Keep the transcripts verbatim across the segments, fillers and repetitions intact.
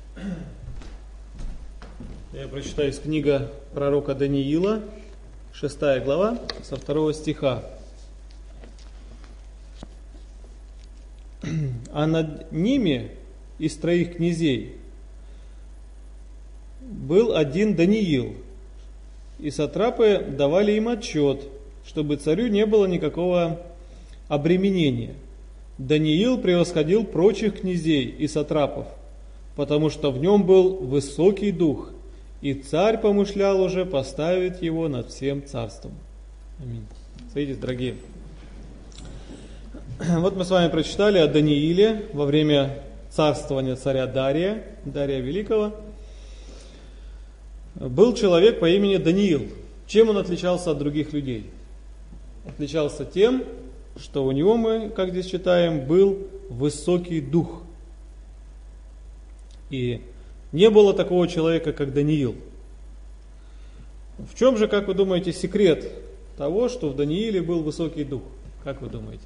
Я прочитаю из книги пророка Даниила, шестая глава, со второго стиха. «А над ними из троих князей был один Даниил, и сатрапы давали им отчет, чтобы царю не было никакого обременения. Даниил превосходил прочих князей и сатрапов, потому что в нем был высокий дух, и царь помышлял уже поставить его над всем царством». Аминь. Садитесь, дорогие. Вот мы с вами прочитали о Данииле во время царствования царя Дария, Дария Великого. Был человек по имени Даниил. Чем он отличался от других людей? Отличался тем, что у него, мы, как здесь читаем, был высокий дух. И не было такого человека, как Даниил. В чем же, как вы думаете, секрет того, что в Данииле был высокий дух? Как вы думаете?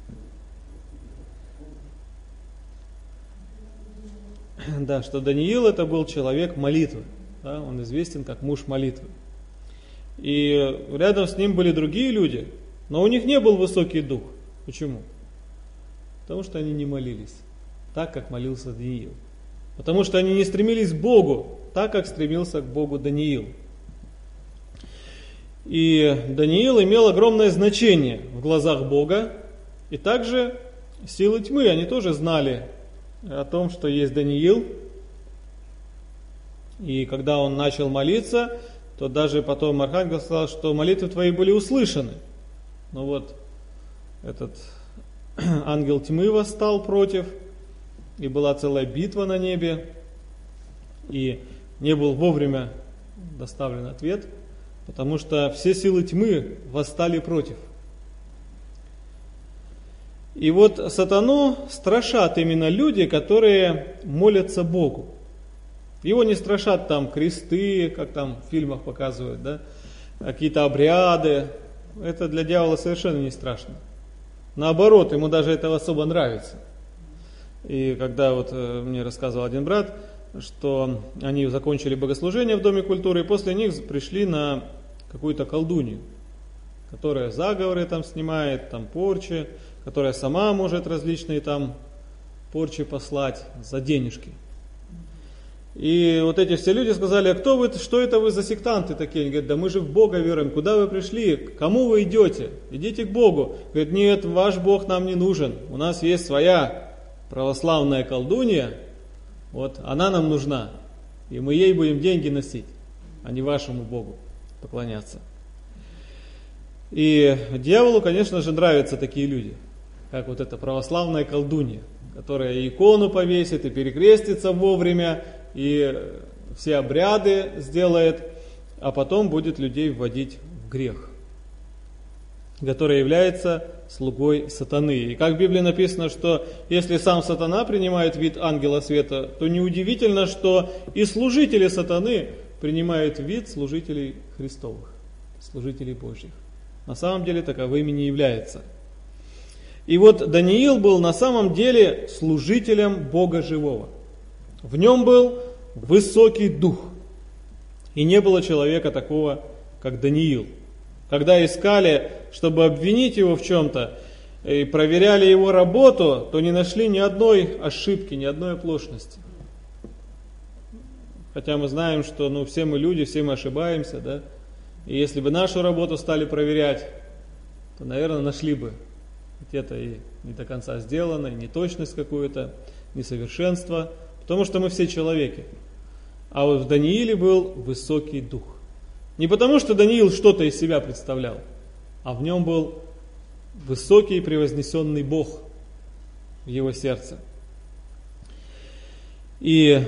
Да, что Даниил это был человек молитвы. Да, он известен как муж молитвы. И рядом с ним были другие люди, но у них не был высокий дух. Почему? Потому что они не молились так, как молился Даниил. Потому что они не стремились к Богу, так как стремился к Богу Даниил. И Даниил имел огромное значение в глазах Бога. И также силы тьмы, они тоже знали о том, что есть Даниил. И когда он начал молиться, то даже потом архангел сказал, что молитвы твои были услышаны. Но вот этот ангел тьмы восстал против, и была целая битва на небе, и не был вовремя доставлен ответ, потому что все силы тьмы восстали против. И вот сатану страшат именно люди, которые молятся Богу. Его не страшат там кресты, как там в фильмах показывают, да, какие-то обряды. Это для дьявола совершенно не страшно. Наоборот, ему даже это особо нравится. И когда вот мне рассказывал один брат, что они закончили богослужение в Доме культуры, и после них пришли на какую-то колдунью, которая заговоры там снимает, там порчи, которая сама может различные там порчи послать за денежки. И вот эти все люди сказали: а кто вы, что это вы за сектанты такие? Они говорят: да мы же в Бога веруем, куда вы пришли, к кому вы идете? Идите к Богу. Говорят: нет, ваш Бог нам не нужен, у нас есть своя православная колдунья, вот она нам нужна, и мы ей будем деньги носить, а не вашему Богу поклоняться. И дьяволу, конечно же, нравятся такие люди, как вот эта православная колдунья, которая икону повесит и перекрестится вовремя, и все обряды сделает, а потом будет людей вводить в грех, который является слугой сатаны. И как в Библии написано, что если сам сатана принимает вид ангела света, то неудивительно, что и служители сатаны принимают вид служителей Христовых, служителей Божьих. На самом деле таковыми не является. И вот Даниил был на самом деле служителем Бога живого. В нем был высокий дух. И не было человека такого, как Даниил. Когда искали, чтобы обвинить его в чем-то, и проверяли его работу, то не нашли ни одной ошибки, ни одной оплошности. Хотя мы знаем, что ну, все мы люди, все мы ошибаемся, да? И если бы нашу работу стали проверять, то, наверное, нашли бы где-то и не до конца сделано, и неточность какую-то, несовершенство, потому что мы все человеки. А вот в Данииле был высокий дух. Не потому, что Даниил что-то из себя представлял, а в нем был высокий и превознесенный Бог в его сердце. И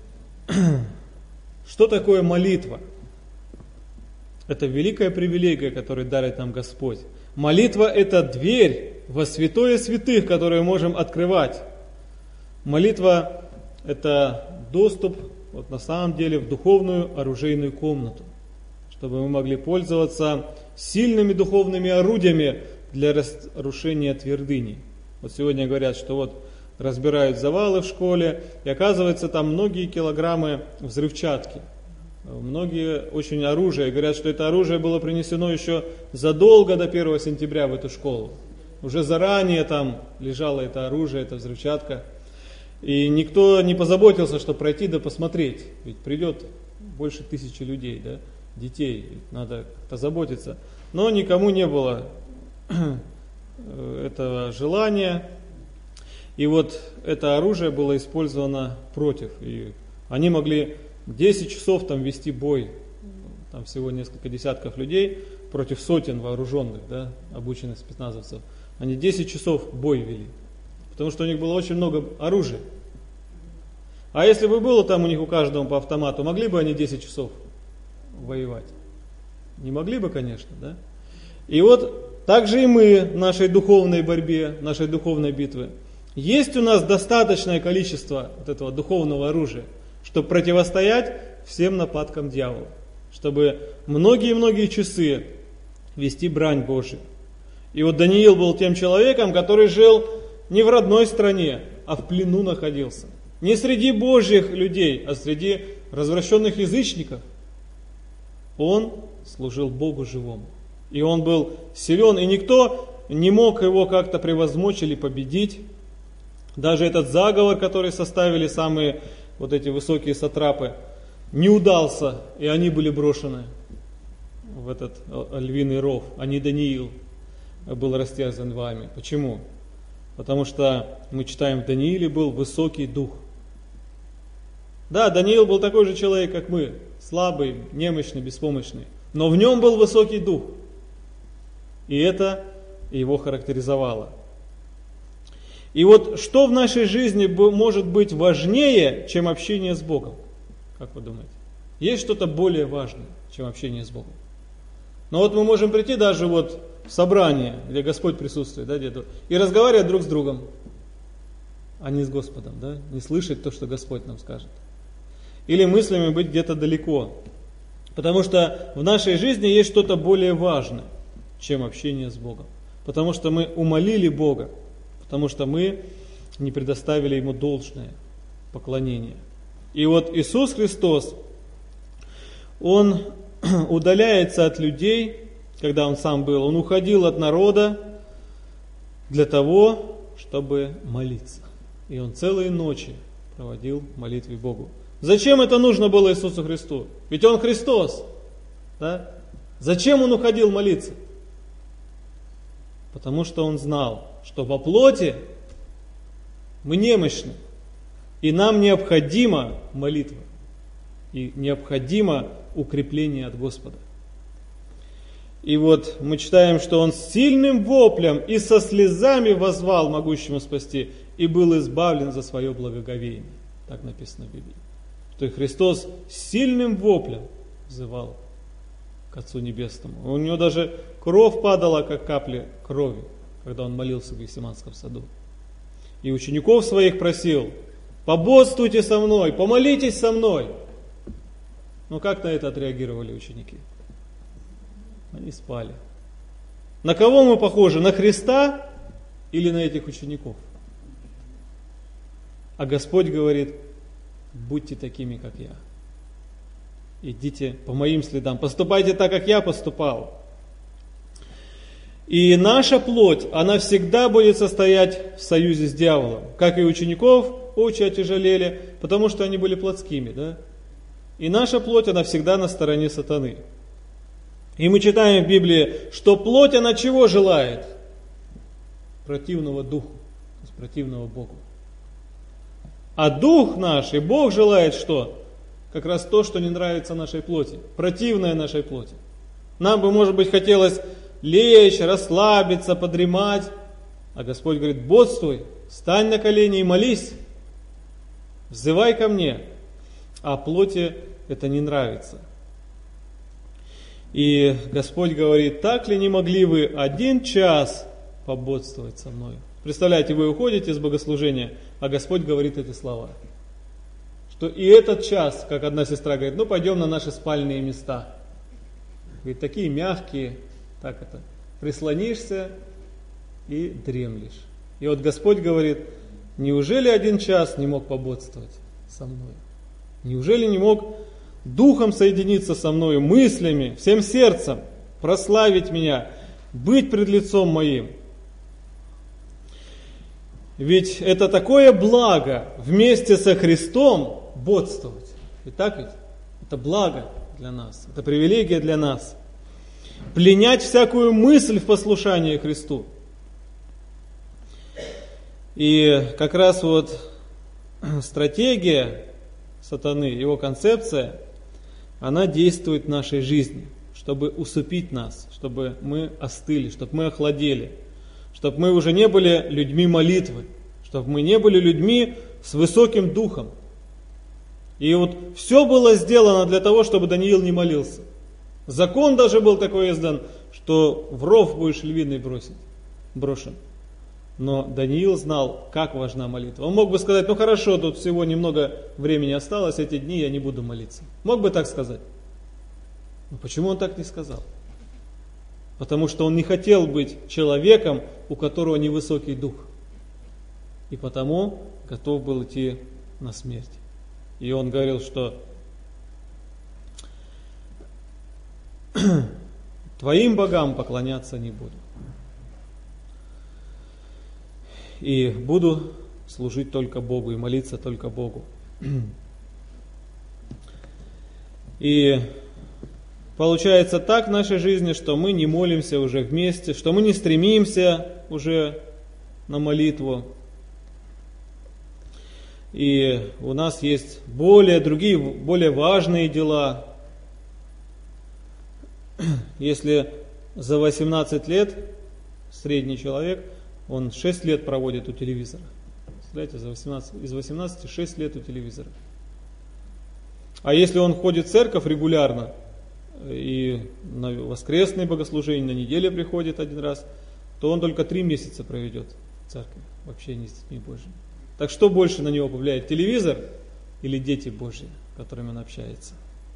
что такое молитва? Это великая привилегия, которую дарит нам Господь. Молитва – это дверь во святое святых, которую мы можем открывать. Молитва – это доступ вот на самом деле в духовную оружейную комнату, чтобы мы могли пользоваться сильными духовными орудиями для разрушения твердыни. Вот сегодня говорят, что вот разбирают завалы в школе, и оказывается, там многие килограммы взрывчатки, многие очень оружия. Говорят, что это оружие было принесено еще задолго до первого сентября в эту школу. Уже заранее там лежало это оружие, эта взрывчатка. И никто не позаботился, чтобы пройти да посмотреть. Ведь придет больше тысячи людей, да, детей, надо как-то заботиться. Но никому не было этого желания. И вот это оружие было использовано против. И они могли десять часов там вести бой. Там всего несколько десятков людей против сотен вооруженных, да, обученных спецназовцев. Они десять часов бой вели. Потому что у них было очень много оружия. А если бы было там у них у каждого по автомату, могли бы они десять часов воевать? Не могли бы, конечно, да? И вот так же и мы в нашей духовной борьбе, нашей духовной битве. Есть у нас достаточное количество вот этого духовного оружия, чтобы противостоять всем нападкам дьявола, чтобы многие-многие часы вести брань Божию. И вот Даниил был тем человеком, который жил не в родной стране, а в плену находился. Не среди Божьих людей, а среди развращенных язычников. Он служил Богу живому. И он был силен, и никто не мог его как-то превозмочь или победить. Даже этот заговор, который составили самые вот эти высокие сатрапы, не удался, и они были брошены в этот львиный ров, а не Даниил был растерзан вами. Почему? Потому что мы читаем, в Данииле был высокий дух. Да, Даниил был такой же человек, как мы, слабый, немощный, беспомощный, но в нем был высокий дух. И это его характеризовало. И вот что в нашей жизни может быть важнее, чем общение с Богом? Как вы думаете? Есть что-то более важное, чем общение с Богом? Но вот мы можем прийти даже вот в собрание, где Господь присутствует, да, где-то, и разговаривать друг с другом, а не с Господом, да, не слышать то, что Господь нам скажет. Или мыслями быть где-то далеко. Потому что в нашей жизни есть что-то более важное, чем общение с Богом. Потому что мы умолили Бога, потому что мы не предоставили Ему должное поклонение. И вот Иисус Христос, Он удаляется от людей, когда Он сам был, Он уходил от народа для того, чтобы молиться. И Он целые ночи проводил в молитве Богу. Зачем это нужно было Иисусу Христу? Ведь Он Христос. Да? Зачем Он уходил молиться? Потому что Он знал, что во плоти мы немощны, и нам необходима молитва, и необходимо укрепление от Господа. И вот мы читаем, что Он с сильным воплем и со слезами воззвал могущему спасти, и был избавлен за свое благоговение. Так написано в Библии. Что и Христос с сильным воплем взывал к Отцу Небесному. У него даже кровь падала, как капли крови, когда Он молился в Гефсиманском саду. И учеников своих просил: пободствуйте со мной, помолитесь со мной. Но как на это отреагировали ученики? Они спали. На кого мы похожи? На Христа или на этих учеников? А Господь говорит: будьте такими, как я. Идите по моим следам, поступайте так, как я поступал. И наша плоть, она всегда будет состоять в союзе с дьяволом. Как и учеников очи отяжелели, потому что они были плотскими, да? И наша плоть, она всегда на стороне сатаны. И мы читаем в Библии, что плоть, она чего желает? Противного духу, то есть противного Богу. А дух наш и Бог желает что? Как раз то, что не нравится нашей плоти, противное нашей плоти. Нам бы, может быть, хотелось лечь, расслабиться, подремать. А Господь говорит: бодствуй, встань на колени и молись, взывай ко мне. А плоти это не нравится. И Господь говорит: так ли не могли вы один час пободствовать со мной? Представляете, вы уходите с богослужения, а Господь говорит эти слова. Что и этот час, как одна сестра говорит, ну пойдем на наши спальные места. Говорит, такие мягкие, так это, прислонишься и дремлешь. И вот Господь говорит: неужели один час не мог пободствовать со мной? Неужели не мог духом соединиться со мною, мыслями, всем сердцем, прославить меня, быть пред лицом моим? Ведь это такое благо вместе со Христом бодствовать. И так ведь? Это благо для нас, это привилегия для нас. Пленять всякую мысль в послушании Христу. И как раз вот стратегия сатаны, его концепция, она действует в нашей жизни, чтобы усыпить нас, чтобы мы остыли, чтобы мы охладели, чтобы мы уже не были людьми молитвы, чтобы мы не были людьми с высоким духом. И вот все было сделано для того, чтобы Даниил не молился. Закон даже был такой издан, что в ров будешь львиный бросить, брошен. Но Даниил знал, как важна молитва. Он мог бы сказать: ну хорошо, тут всего немного времени осталось, эти дни я не буду молиться. Мог бы так сказать. Но почему он так не сказал? Потому что он не хотел быть человеком, у которого невысокий дух. И потому готов был идти на смерть. И он говорил, что твоим богам поклоняться не буду. И буду служить только Богу и молиться только Богу. И получается так в нашей жизни, что мы не молимся уже вместе, что мы не стремимся уже на молитву. И у нас есть более другие, более важные дела. Если за восемнадцать лет средний человек, он шесть лет проводит у телевизора. Представляете, за восемнадцать, из восемнадцати шесть лет у телевизора. А если он ходит в церковь регулярно, и на воскресные богослужения, на неделе приходит один раз, то он только три месяца проведет в церкви, в общении с детьми Божьими. Так что больше на него повлияет, телевизор или дети Божьи, с которыми он общается?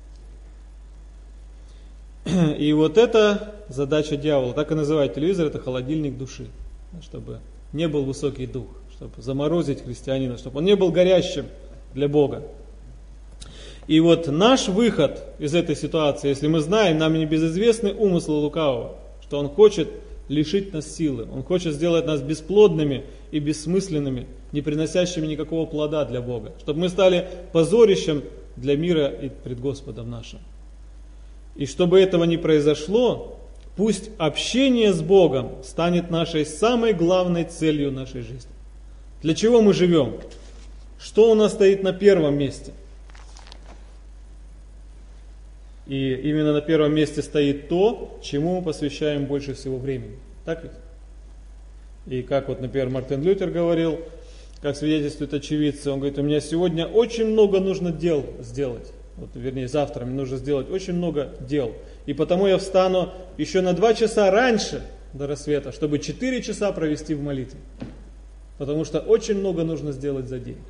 И вот это задача дьявола. Так и называют телевизор, это холодильник души. Чтобы не был высокий дух, чтобы заморозить христианина, чтобы он не был горящим для Бога. И вот наш выход из этой ситуации, если мы знаем, нам не безызвестны умыслы лукавого, что он хочет лишить нас силы, он хочет сделать нас бесплодными и бессмысленными, не приносящими никакого плода для Бога, чтобы мы стали позорищем для мира и пред Господом нашим. И чтобы этого не произошло, пусть общение с Богом станет нашей самой главной целью нашей жизни. Для чего мы живем? Что у нас стоит на первом месте? И именно на первом месте стоит то, чему мы посвящаем больше всего времени. Так ведь? И как вот, например, Мартин Лютер говорил, как свидетельствуют очевидцы, он говорит: у меня сегодня очень много нужно дел сделать. Вот, вернее, завтра мне нужно сделать очень много дел. И потому я встану еще на два часа раньше до рассвета, чтобы четыре часа провести в молитве. Потому что очень много нужно сделать за день.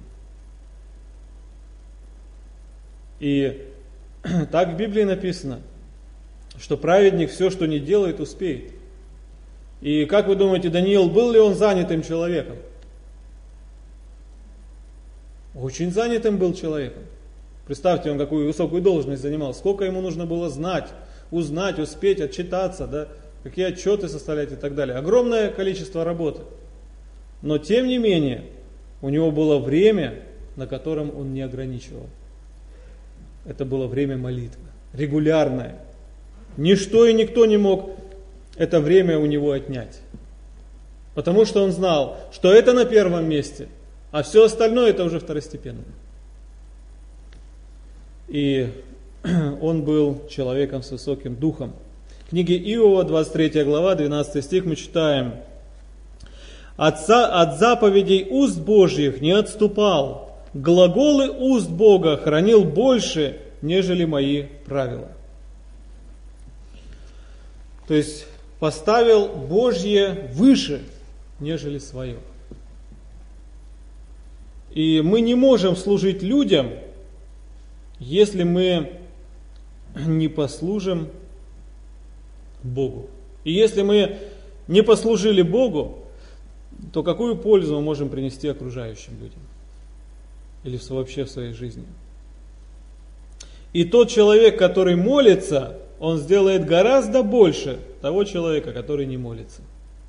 И так в Библии написано, что праведник все, что не делает, успеет. И как вы думаете, Даниил, был ли он занятым человеком? Очень занятым был человеком. Представьте, он какую высокую должность занимал, сколько ему нужно было знать, узнать, успеть, отчитаться, да, какие отчеты составлять и так далее. Огромное количество работы. Но тем не менее, у него было время, на котором он не ограничивал. Это было время молитвы, регулярное. Ничто и никто не мог это время у него отнять. Потому что он знал, что это на первом месте, а все остальное это уже второстепенно. И он был человеком с высоким духом. В книге Иова, двадцать третья глава, двенадцатый стих мы читаем: «От, от заповедей уст Божьих не отступал, глаголы уст Бога хранил больше, нежели мои правила». То есть поставил Божье выше, нежели свое. И мы не можем служить людям, если мы не послужим Богу. И если мы не послужили Богу, то какую пользу мы можем принести окружающим людям? Или вообще в своей жизни? И тот человек, который молится, он сделает гораздо больше того человека, который не молится.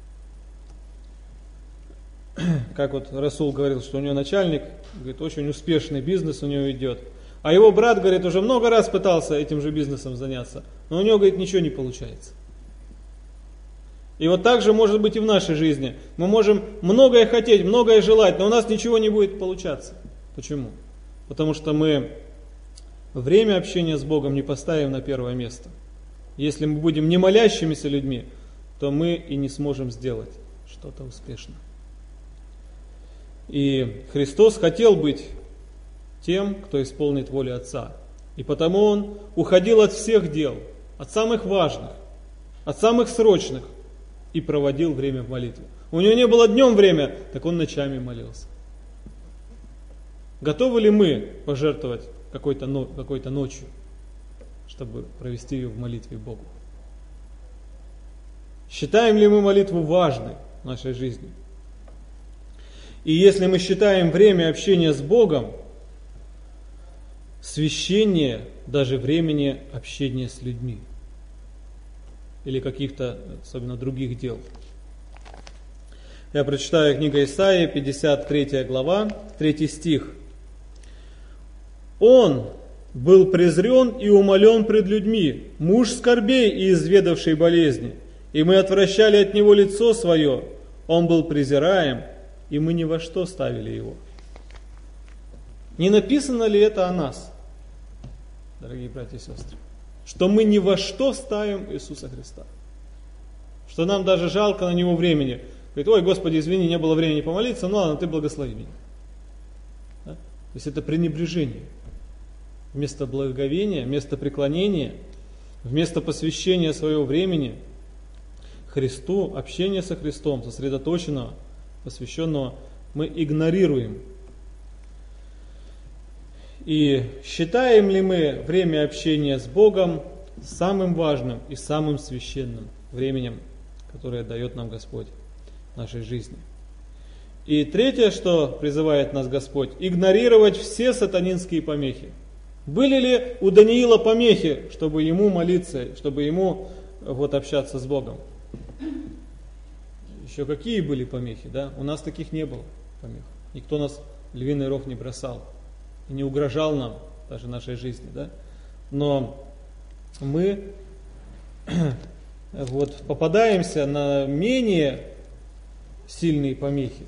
Как вот Расул говорил, что у него начальник, говорит, очень успешный бизнес у него идет. А его брат, говорит, уже много раз пытался этим же бизнесом заняться, но у него, говорит, ничего не получается. И вот так же может быть и в нашей жизни. Мы можем многое хотеть, многое желать, но у нас ничего не будет получаться. Почему? Потому что мы время общения с Богом не поставим на первое место. Если мы будем не молящимися людьми, то мы и не сможем сделать что-то успешно. И Христос хотел быть тем, кто исполнит волю Отца. И потому Он уходил от всех дел, от самых важных, от самых срочных, и проводил время в молитве. У Него не было днем время, так Он ночами молился. Готовы ли мы пожертвовать какой-то, какой-то ночью, чтобы провести ее в молитве Богу? Считаем ли мы молитву важной в нашей жизни? И если мы считаем время общения с Богом священнее даже времени общения с людьми или каких-то, особенно других дел. Я прочитаю книгу Исаии, пятьдесят третья глава, третий стих. «Он был презрен и умолен пред людьми, муж скорбей и изведавший болезни, и мы отвращали от него лицо свое, он был презираем, и мы ни во что ставили его». Не написано ли это о нас, дорогие братья и сестры? Что мы ни во что ставим Иисуса Христа. Что нам даже жалко на Него времени. Говорит, ой, Господи, извини, не было времени помолиться, ну ладно, Ты благослови меня. Да? То есть это пренебрежение. Вместо благоговения, вместо преклонения, вместо посвящения своего времени Христу, общения со Христом, сосредоточенного, посвященного, мы игнорируем. И считаем ли мы время общения с Богом самым важным и самым священным временем, которое дает нам Господь в нашей жизни? И третье, что призывает нас Господь, игнорировать все сатанинские помехи. Были ли у Даниила помехи, чтобы ему молиться, чтобы ему вот, общаться с Богом? Еще какие были помехи, да? У нас таких не было помех. Никто нас в львиный ров не бросал и не угрожал нам, даже нашей жизни, да? Но мы вот попадаемся на менее сильные помехи.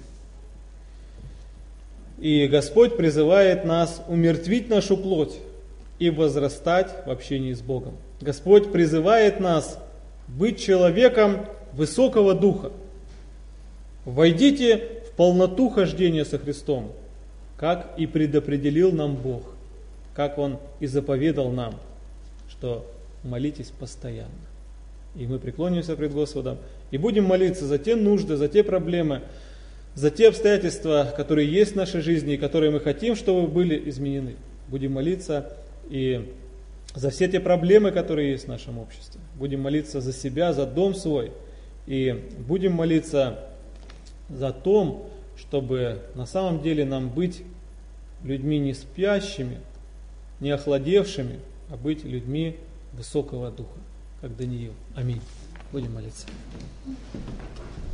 И Господь призывает нас умертвить нашу плоть и возрастать в общении с Богом. Господь призывает нас быть человеком высокого духа. Войдите в полноту хождения со Христом, как и предопределил нам Бог, как Он и заповедал нам, что молитесь постоянно. И мы преклонимся пред Господом и будем молиться за те нужды, за те проблемы, за те обстоятельства, которые есть в нашей жизни и которые мы хотим, чтобы были изменены. Будем молиться и за все те проблемы, которые есть в нашем обществе. Будем молиться за себя, за дом свой. И будем молиться за то, чтобы на самом деле нам быть людьми не спящими, не охладевшими, а быть людьми высокого духа, как Даниил. Аминь. Будем молиться.